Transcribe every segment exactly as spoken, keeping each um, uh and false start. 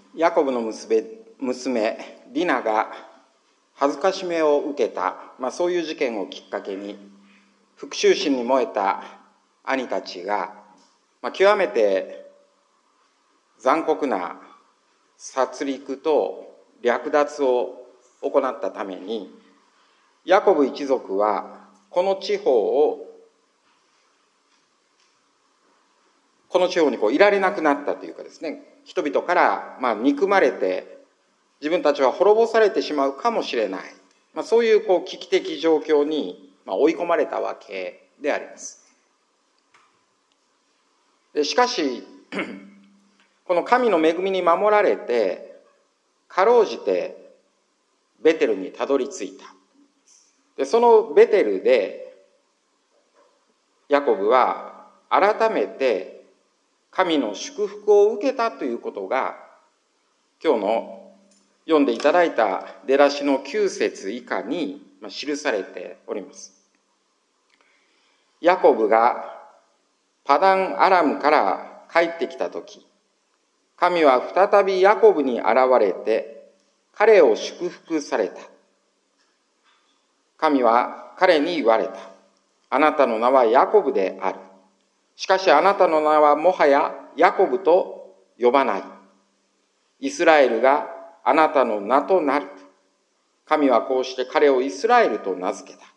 ヤコブの娘、娘ディナが恥ずかしめを受けた、まあ、そういう事件をきっかけに復讐心に燃えた兄たちが、まあ、極めて残酷な殺戮と略奪を行ったために、ヤコブ一族はこの地方をこの地方にこういられなくなったというかですね、人々からまあ憎まれて自分たちは滅ぼされてしまうかもしれない、まあ、そういうこう危機的状況に追い込まれたわけであります。でしかしこの神の恵みに守られてかろうじてベテルにたどり着いた。でそのベテルでヤコブは改めて神の祝福を受けたということが今日の読んでいただいた出だしのきゅう節以下に記されております。ヤコブがパダンアラムから帰ってきたとき、神は再びヤコブに現れて彼を祝福された。神は彼に言われた。あなたの名はヤコブである。しかしあなたの名はもはやヤコブと呼ばない。イスラエルがあなたの名となる。神はこうして彼をイスラエルと名付けた。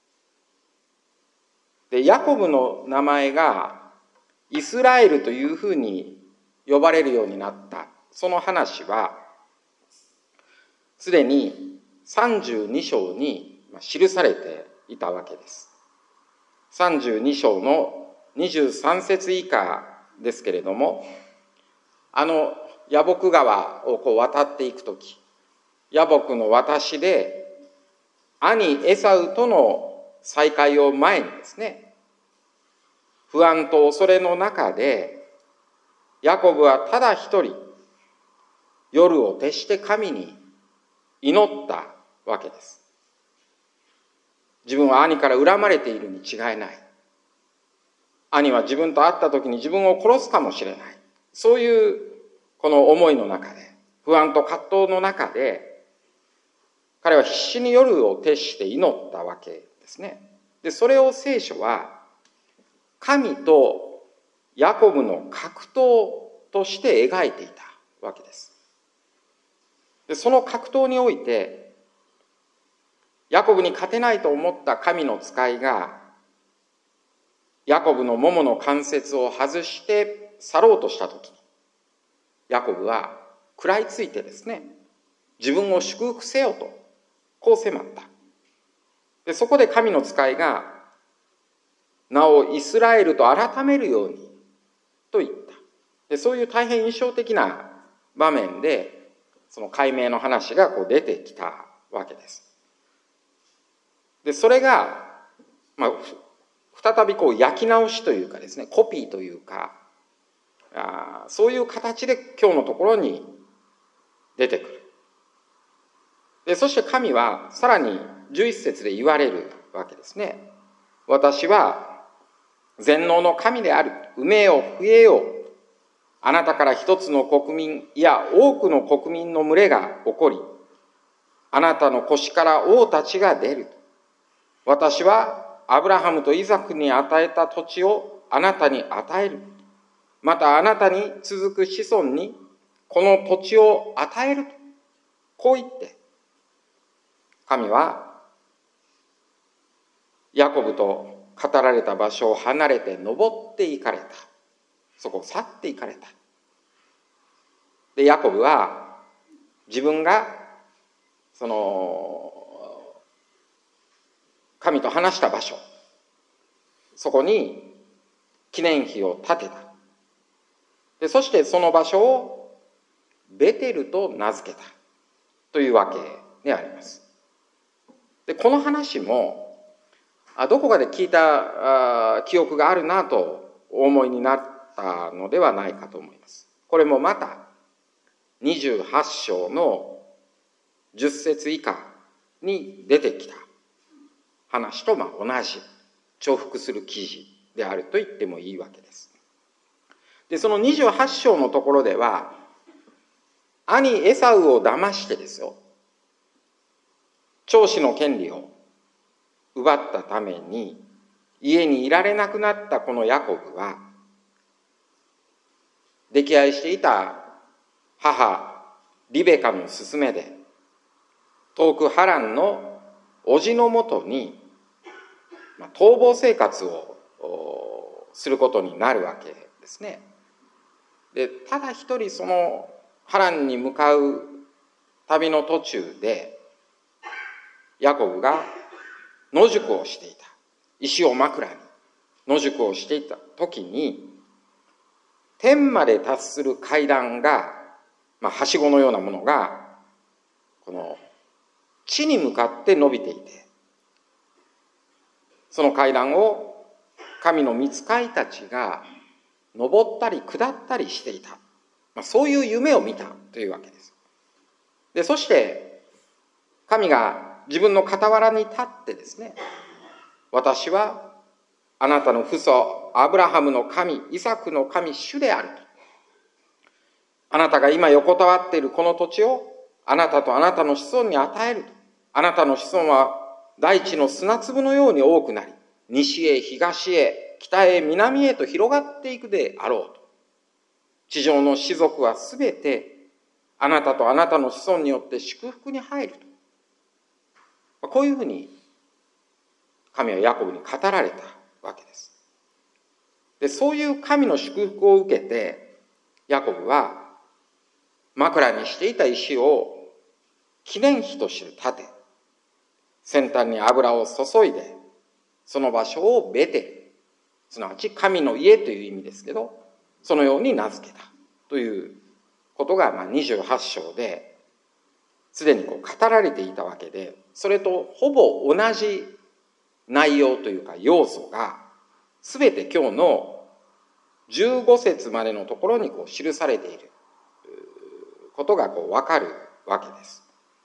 で、ヤコブの名前がイスラエルというふうに呼ばれるようになった。その話はすでにさんじゅうに章に記されていたわけです。さんじゅうに章のにじゅうさん節以下ですけれども、あのヤボク川をこう渡っていくとき、ヤボクの渡しで兄エサウとの再会を前にですね、不安と恐れの中でヤコブはただ一人夜を徹して神に祈ったわけです。自分は兄から恨まれているに違いない。兄は自分と会った時に自分を殺すかもしれない。そういうこの思いの中で、不安と葛藤の中で、彼は必死に夜を徹して祈ったわけですね。で、それを聖書は神とヤコブの格闘として描いていたわけです。で、その格闘において、ヤコブに勝てないと思った神の使いが、ヤコブのももの関節を外して去ろうとしたときに、ヤコブは食らいついてですね、自分を祝福せよと、こう迫った。で、そこで神の使いが、名をイスラエルと改めるようにと言った。で、そういう大変印象的な場面で、その解明の話がこう出てきたわけです。で、それが、まあ、再びこう焼き直しというかですね、コピーというか、あそういう形で今日のところに出てくる。で、そして神はさらにじゅういち節で言われるわけですね。私は全能の神である。産めよ増えよ。あなたから一つの国民、いや多くの国民の群れが起こり、あなたの腰から王たちが出る。私はアブラハムとイザクに与えた土地をあなたに与える。またあなたに続く子孫にこの土地を与える。こう言って、神はヤコブと語られた場所を離れて登っていかれた。そこを去っていかれた。で、ヤコブは自分がその神と話した場所、そこに記念碑を建てた。で、そしてその場所をベテルと名付けたというわけであります。で、この話もどこかで聞いた記憶があるなとお思いになったのではないかと思います。これもまたにじゅうはち章のじゅっ節以下に出てきた話とまあ同じ重複する記事であると言ってもいいわけです。で、そのにじゅうはち章のところでは兄エサウを騙してですよ、長子の権利を奪ったために家にいられなくなったこのヤコブは、溺愛していた母リベカの勧めで遠くハランの叔父のもとに逃亡生活をすることになるわけですね。で、ただ一人そのハランに向かう旅の途中でヤコブが野宿をしていた、石を枕に野宿をしていた時に、天まで達する階段が、まあ、はしごのようなものがこの地に向かって伸びていて、その階段を神の御使いたちが登ったり下ったりしていた、まあ、そういう夢を見たというわけです。で、そして神が自分の傍らに立ってですね、私はあなたの父祖アブラハムの神、イサクの神、主であると。あなたが今横たわっているこの土地をあなたとあなたの子孫に与えると。あなたの子孫は大地の砂粒のように多くなり、西へ東へ北へ南へと広がっていくであろうと。地上の士族はすべてあなたとあなたの子孫によって祝福に入ると。こういうふうに神はヤコブに語られたわけです。で、そういう神の祝福を受けて、ヤコブは枕にしていた石を記念碑として建て、先端に油を注いで、その場所をベテル、すなわち神の家という意味ですけど、そのように名付けたということがまあにじゅうはち章ですでにこう語られていたわけで、それとほぼ同じ内容というか要素がすべて今日のじゅうご節までのところにこう記されていることがこう分かるわけです。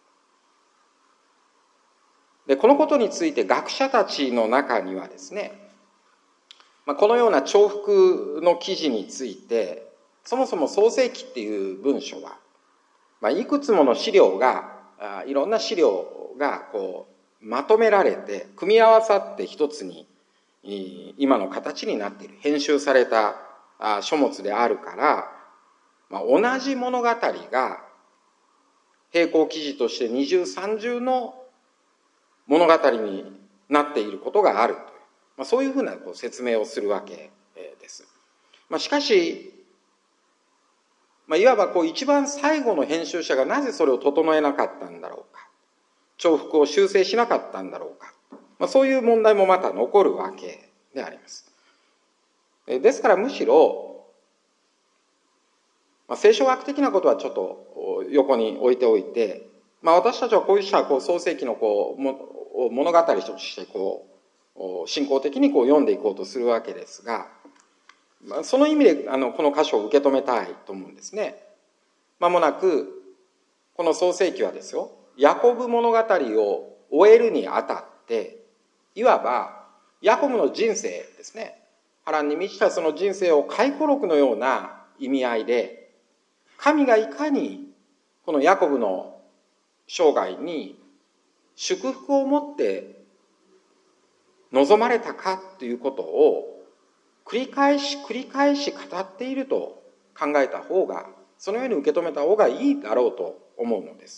で、このことについて学者たちの中にはですね、まあ、このような重複の記事について、そもそも創世記っていう文書は、まあ、いくつもの資料が、いろんな資料がこうまとめられて、組み合わさって一つに今の形になっている、編集された書物であるから、まあ、同じ物語が並行記事として二重三重の物語になっていることがあるという、まあ、そういうふうなこう説明をするわけです。まあ、しかし、まあ、いわばこう一番最後の編集者がなぜそれを整えなかったんだろうか、重複を修正しなかったんだろうか、まあ、そういう問題もまた残るわけであります。ですからむしろ、まあ、聖書学的なことはちょっと横に置いておいて、まあ、私たちはこういうこう創世記のこう物語としてこう信仰的にこう読んでいこうとするわけですが、まあ、その意味であのこの箇所を受け止めたいと思うんですね。まもなくこの創世記はですよ、ヤコブ物語を終えるにあたっていわばヤコブの人生ですね、波乱に満ちたその人生を回顧録のような意味合いで、神がいかにこのヤコブの生涯に祝福を持って望まれたかということを繰り返し繰り返し語っていると考えた方が、そのように受け止めた方がいいだろうと思うのです。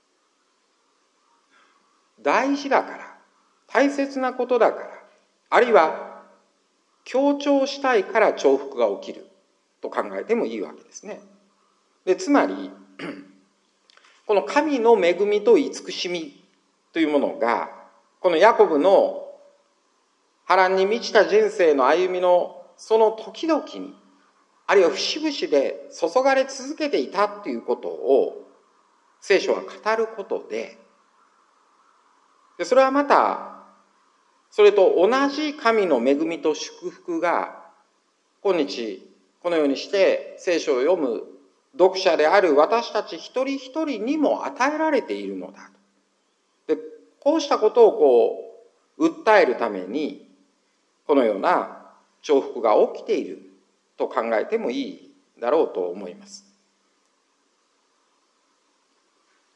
大事だから、大切なことだから、あるいは強調したいから重複が起きると考えてもいいわけですね。で、つまりこの神の恵みと慈しみというものが、このヤコブの波乱に満ちた人生の歩みのその時々に、あるいは節々で注がれ続けていたということを聖書は語ることで、でそれはまたそれと同じ神の恵みと祝福が今日このようにして聖書を読む読者である私たち一人一人にも与えられているのだと。で、こうしたことをこう訴えるためにこのような重複が起きていると考えてもいいだろうと思います。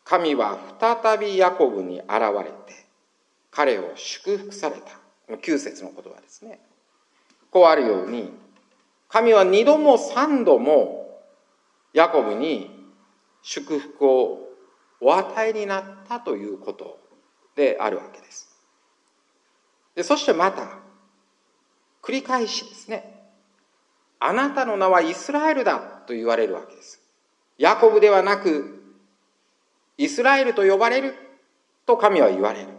神は再びヤコブに現れて彼を祝福された。きゅう節の言葉ですね。こうあるように、神は二度も三度もヤコブに祝福をお与えになったということであるわけです。で、そしてまた繰り返しですね、あなたの名はイスラエルだと言われるわけです。ヤコブではなくイスラエルと呼ばれると神は言われる。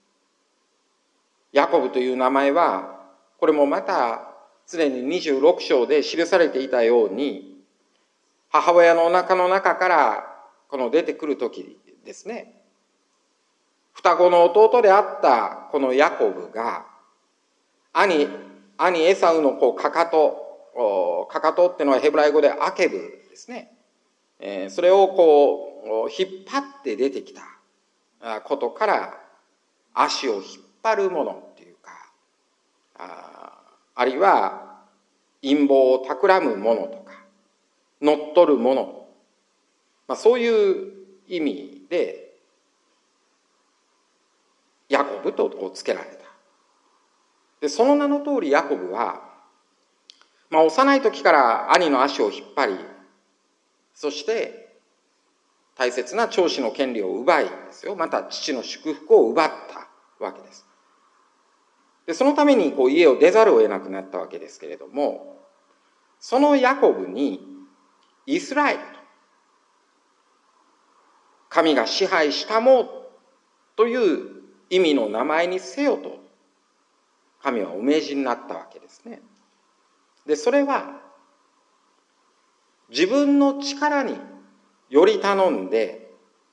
ヤコブという名前は、これもまたすでににじゅうろく章で記されていたように、母親のお腹の中からこの出てくる時ですね、双子の弟であったこのヤコブが兄兄エサウの子かかと、かかとっていうのはヘブライ語でアケブですね、それをこう引っ張って出てきたことから、足を引っ張るものっていうか、あ, あるいは陰謀を企むものとか乗っ取るもの、まあ、そういう意味でヤコブとつけられた。で、その名の通りヤコブは、まあ、幼い時から兄の足を引っ張り、そして大切な長子の権利を奪いですよ、また父の祝福を奪ったわけです。で、そのためにこう家を出ざるを得なくなったわけですけれども、そのヤコブにイスラエルと、神が支配したもという意味の名前にせよと神はお命じになったわけですね。で、それは自分の力により頼んで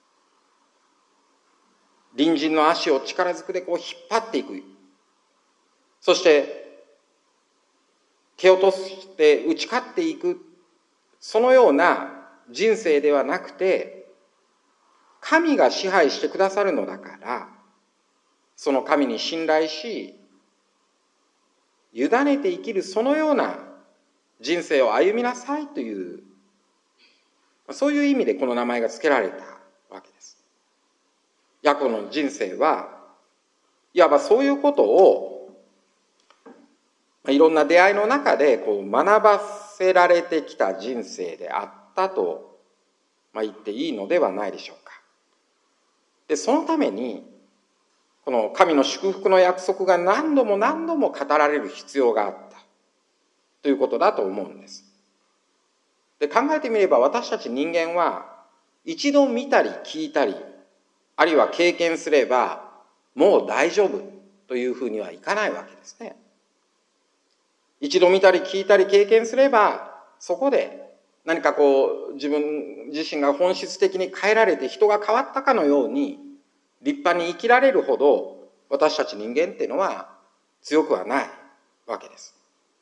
隣人の足を力ずくでこう引っ張っていく、そして蹴落として打ち勝っていく、そのような人生ではなくて、神が支配してくださるのだから、その神に信頼し委ねて生きる、そのような人生を歩みなさいという、そういう意味でこの名前が付けられたわけです。ヤコブの人生はいわばそういうことをいろんな出会いの中でこう学ばせられてきた人生であったと、まあ、言っていいのではないでしょうか。で、そのためにこの神の祝福の約束が何度も何度も語られる必要があったということだと思うんです。で、考えてみれば私たち人間は一度見たり聞いたり、あるいは経験すればもう大丈夫というふうにはいかないわけですね。一度見たり聞いたり経験すれば、そこで何かこう自分自身が本質的に変えられて人が変わったかのように立派に生きられるほど私たち人間っていうのは強くはないわけです。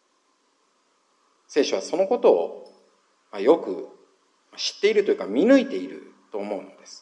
聖書はそのことをよく知っているというか見抜いていると思うのです。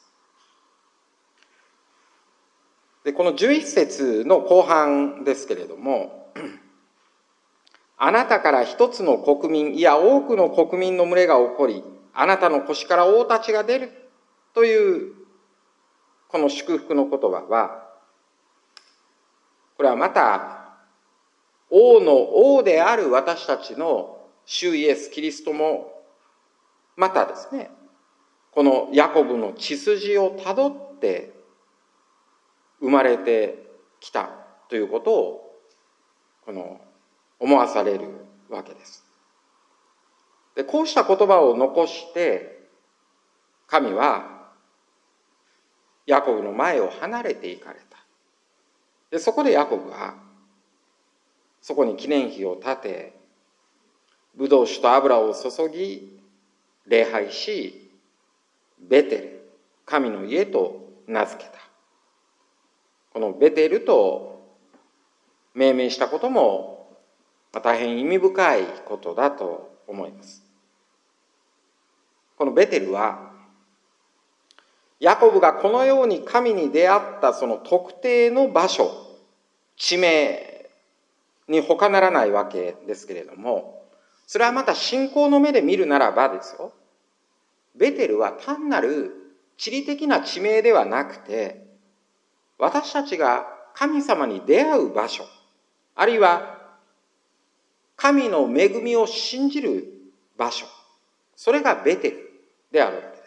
で、このじゅういち節の後半ですけれども、あなたから一つの国民、いや多くの国民の群れが起こり、あなたの腰から王たちが出るというこの祝福の言葉は、これはまた王の王である私たちの主イエス・キリストもまたですね、このヤコブの血筋をたどって生まれてきたということをこの思わされるわけです。で、こうした言葉を残して神はヤコブの前を離れて行かれた。で、そこでヤコブはそこに記念碑を建て、ブドウ酒と油を注ぎ礼拝し、ベテル、神の家と名付けた。このベテルと命名したことも大変意味深いことだと思います。このベテルはヤコブがこのように神に出会ったその特定の場所、地名に他ならないわけですけれども、それはまた信仰の目で見るならばですよ、ベテルは単なる地理的な地名ではなくて、私たちが神様に出会う場所、あるいは神の恵みを信じる場所、それがベテルであるわけです。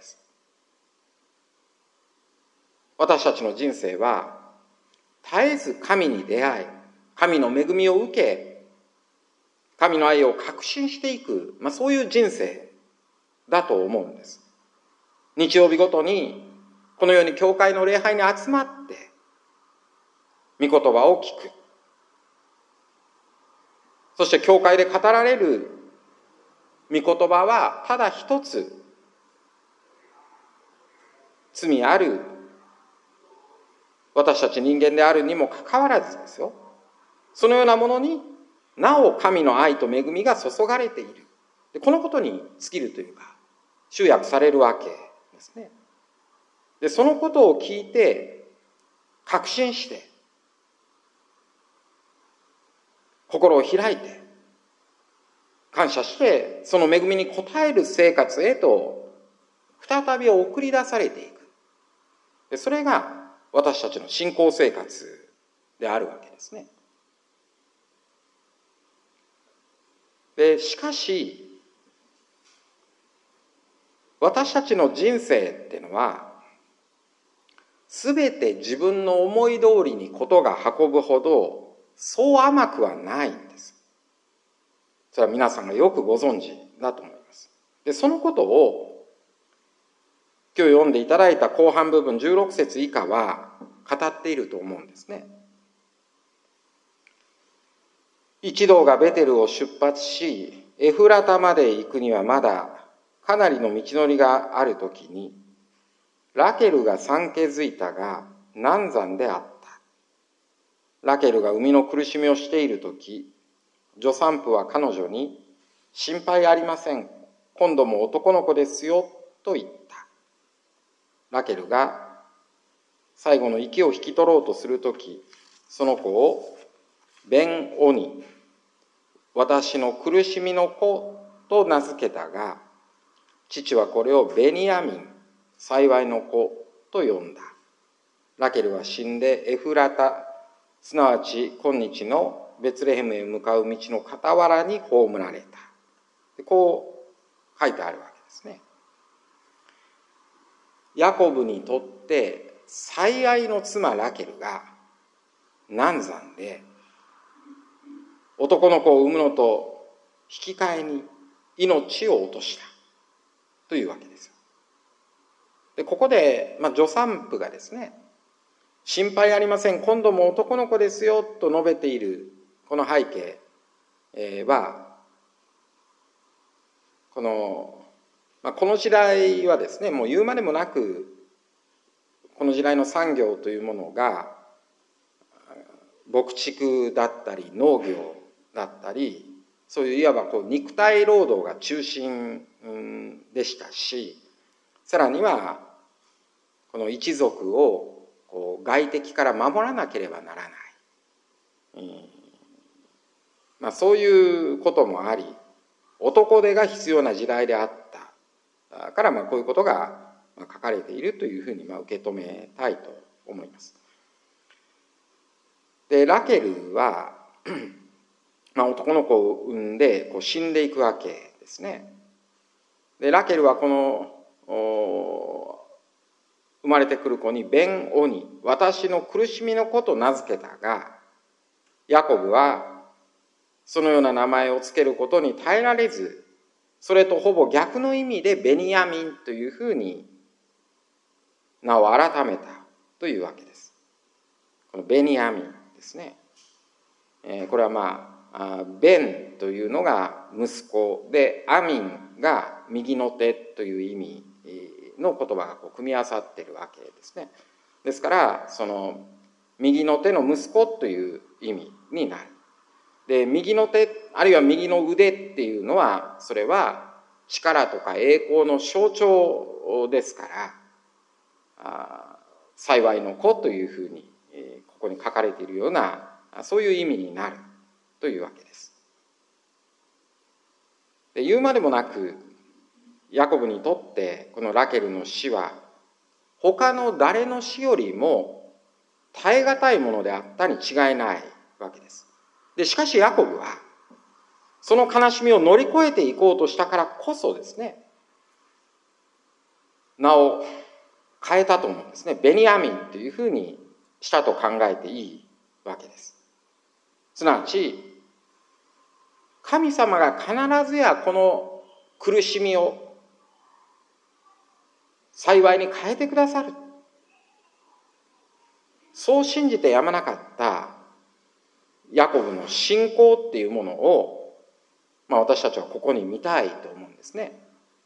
私たちの人生は絶えず神に出会い、神の恵みを受け、神の愛を確信していく、まあ、そういう人生だと思うんです。日曜日ごとにこのように教会の礼拝に集まって御言葉を聞く。そして教会で語られる御言葉はただ一つ、罪ある私たち人間であるにもかかわらずですよ、そのようなものになお神の愛と恵みが注がれている。でこのことに尽きるというか集約されるわけですね。でそのことを聞いて確信して心を開いて感謝してその恵みに応える生活へと再び送り出されていく。でそれが私たちの信仰生活であるわけですね。でしかし私たちの人生っていうのは全て自分の思い通りにことが運ぶほどそう甘くはないんです。それは皆さんがよくご存知だと思います。でそのことを今日読んでいただいた後半部分じゅうろく節以下は語っていると思うんですね。一同がベテルを出発しエフラタまで行くにはまだかなりの道のりがあるときにラケルが産気づいたが難産であった。ラケルが産みの苦しみをしているとき、助産婦は彼女に心配ありません、今度も男の子ですよと言った。ラケルが最後の息を引き取ろうとするとき、その子をベンオニ、私の苦しみの子と名付けたが、父はこれをベニヤミン、幸いの子と呼んだ。ラケルは死んでエフラタ、すなわち今日のベツレヘムへ向かう道の傍らに葬られた。でこう書いてあるわけですね。ヤコブにとって最愛の妻ラケルが難産で男の子を産むのと引き換えに命を落としたというわけですよ。でここで、まあ、助産婦がですね、心配ありません、今度も男の子ですよと述べているこの背景、えー、はこの、まあ、この時代はですね、もう言うまでもなくこの時代の産業というものが牧畜だったり農業だったり、そういういわばこう肉体労働が中心でしたし、さらにはこの一族をこう外敵から守らなければならない、うん、まあ、そういうこともあり、男手が必要な時代であったから、まあこういうことが書かれているというふうにまあ受け止めたいと思います。でラケルはまあ、男の子を産んでこう死んでいくわけですね。でラケルはこの生まれてくる子にベンオニ、私の苦しみの子と名付けたが、ヤコブはそのような名前をつけることに耐えられず、それとほぼ逆の意味でベニヤミンというふうに名を改めたというわけです。このベニヤミンですね、えー、これはまあベンというのが息子で、アミンが右の手という意味の言葉がこう組み合わさっているわけですね。ですからその右の手の息子という意味になる。で右の手あるいは右の腕っていうのは、それは力とか栄光の象徴ですから、あ幸いの子というふうに、えー、ここに書かれているようなそういう意味になるというわけです。で言うまでもなくヤコブにとってこのラケルの死は他の誰の死よりも耐え難いものであったに違いないわけです。で、しかしヤコブは、その悲しみを乗り越えていこうとしたからこそですね、名を変えたと思うんですね。ベニヤミンというふうにしたと考えていいわけです。すなわち、神様が必ずやこの苦しみを幸いに変えてくださる。そう信じてやまなかったヤコブの信仰っていうものを、まあ、私たちはここに見たいと思うんですね。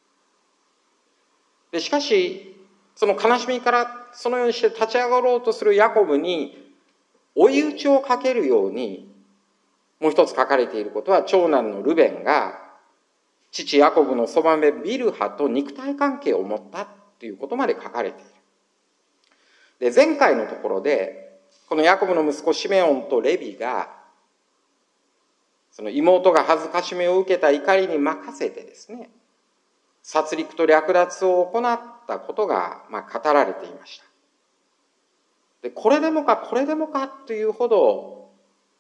でしかし、その悲しみからそのようにして立ち上がろうとするヤコブに追い打ちをかけるように、もう一つ書かれていることは、長男のルベンが父ヤコブのそばめビルハと肉体関係を持ったということまで書かれている。で、前回のところで、このヤコブの息子シメオンとレビが、その妹が恥ずかしめを受けた怒りに任せてですね、殺戮と略奪を行ったことが、まあ、語られていました。で、これでもかこれでもかというほど、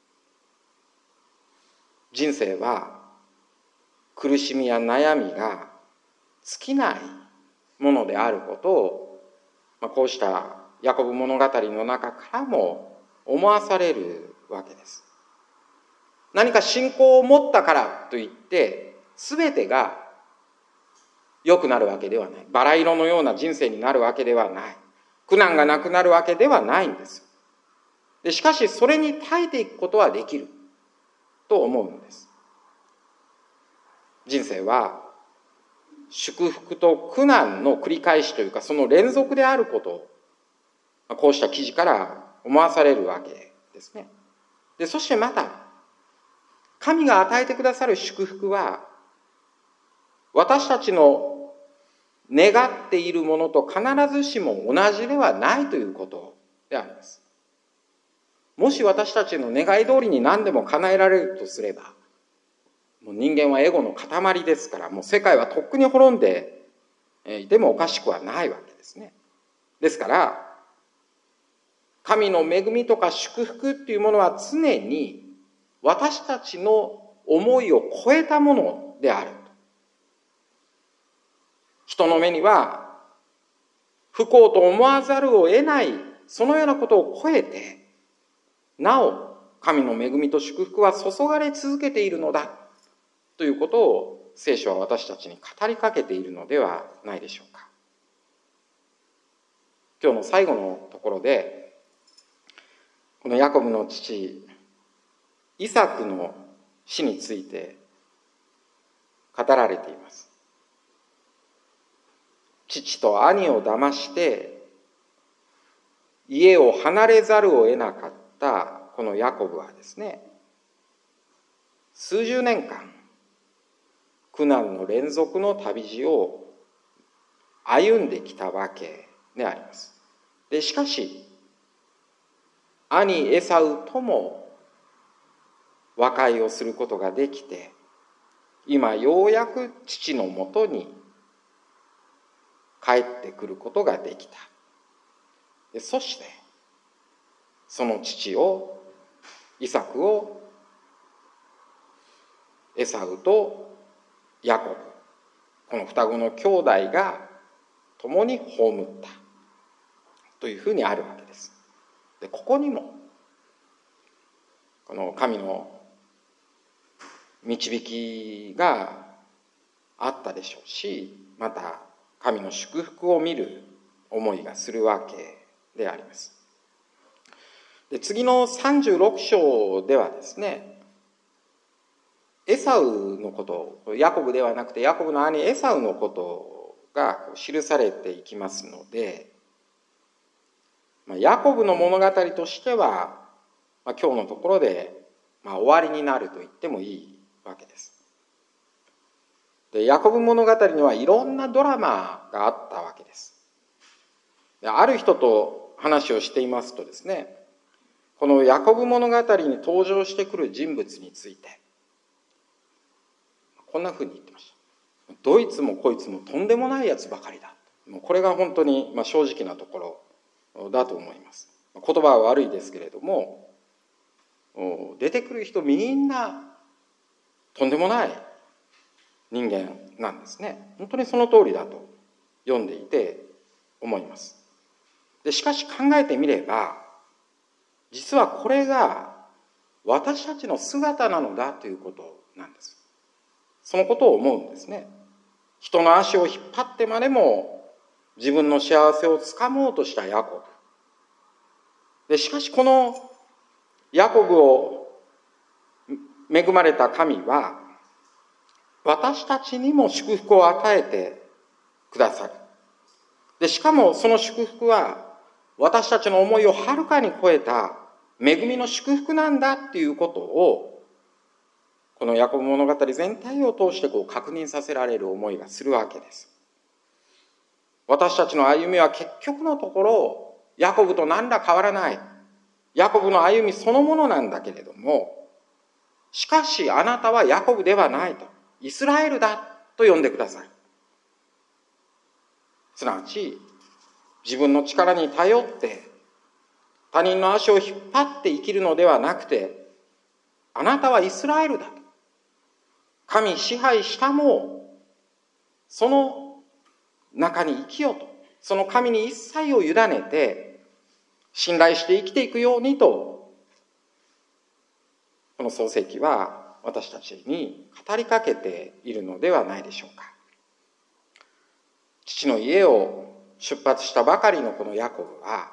人生は苦しみや悩みが尽きないものであることを、まあ、こうしたヤコブ物語の中からも思わされるわけです。何か信仰を持ったからといって全てが良くなるわけではない。バラ色のような人生になるわけではない。苦難がなくなるわけではないんです。でしかしそれに耐えていくことはできると思うのです。人生は祝福と苦難の繰り返しというか、その連続であることをこうした記事から思わされるわけですね。でそしてまた神が与えてくださる祝福は私たちの願っているものと必ずしも同じではないということであります。もし私たちの願い通りに何でも叶えられるとすれば、もう人間はエゴの塊ですから、もう世界はとっくに滅んでいてもおかしくはないわけですね。ですから神の恵みとか祝福っていうものは常に私たちの思いを超えたものである。人の目には不幸と思わざるを得ない、そのようなことを超えて、なお神の恵みと祝福は注がれ続けているのだということを聖書は私たちに語りかけているのではないでしょうか。今日の最後のところで、このヤコブの父イサクの死について語られています。父と兄を騙して家を離れざるを得なかったこのヤコブはですね、数十年間苦難の連続の旅路を歩んできたわけであります。でしかし兄エサウとも和解をすることができて、今ようやく父のもとに帰ってくることができた。でそしてその父をイサクをエサウとヤコブ、この双子の兄弟が共に葬ったというふうにあるわけです。でここにもこの神の導きがあったでしょうし、また神の祝福を見る思いがするわけであります。で次のさんじゅうろく章ではですね、エサウのこと、ヤコブではなくてヤコブの兄エサウのことが記されていきますので、ヤコブの物語としては、まあ、今日のところで、まあ、終わりになると言ってもいいわけです。でヤコブ物語にはいろんなドラマがあったわけです。である人と話をしていますとですね、このヤコブ物語に登場してくる人物についてこんなふうに言ってました。どいつもこいつもとんでもないやつばかりだ。 もうこれが本当にまあ正直なところだと思います。言葉は悪いですけれども、出てくる人みんなとんでもない人間なんですね。本当にその通りだと読んでいて思います。でしかし考えてみれば、実はこれが私たちの姿なのだということなんです。そのことを思うんですね。人の足を引っ張ってまでも自分の幸せをつかもうとしたヤコブ。でしかしこのヤコブを恵まれた神は、私たちにも祝福を与えてくださる。でしかもその祝福は私たちの思いをはるかに超えた恵みの祝福なんだっていうことを、このヤコブ物語全体を通してこう確認させられる思いがするわけです。私たちの歩みは結局のところヤコブと何ら変わらない、ヤコブの歩みそのものなんだけれども、しかしあなたはヤコブではないと、イスラエルだと呼んでください。すなわち自分の力に頼って他人の足を引っ張って生きるのではなくて、あなたはイスラエルだと、神支配したもその中に生きようと、その神に一切を委ねて信頼して生きていくようにと、この創世記は私たちに語りかけているのではないでしょうか。父の家を出発したばかりのこのヤコブは、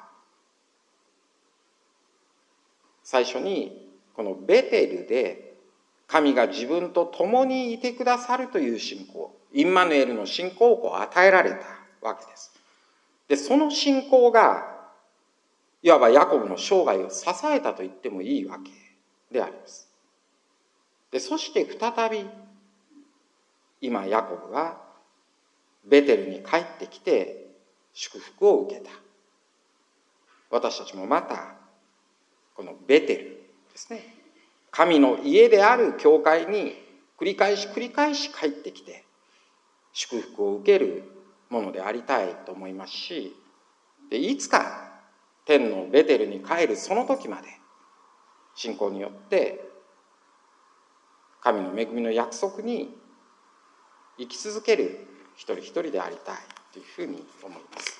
最初にこのベテルで神が自分と共にいてくださるという信仰、インマヌエルの信仰をこう与えられたわけです。でその信仰がいわばヤコブの生涯を支えたと言ってもいいわけであります。でそして再び今ヤコブはベテルに帰ってきて祝福を受けた。私たちもまたこのベテルですね、神の家である教会に繰り返し繰り返し帰ってきて祝福を受けるものでありたいと思いますし、でいつか天のベテルに帰るその時まで信仰によって神の恵みの約束に生き続ける一人一人でありたいというふうに思います。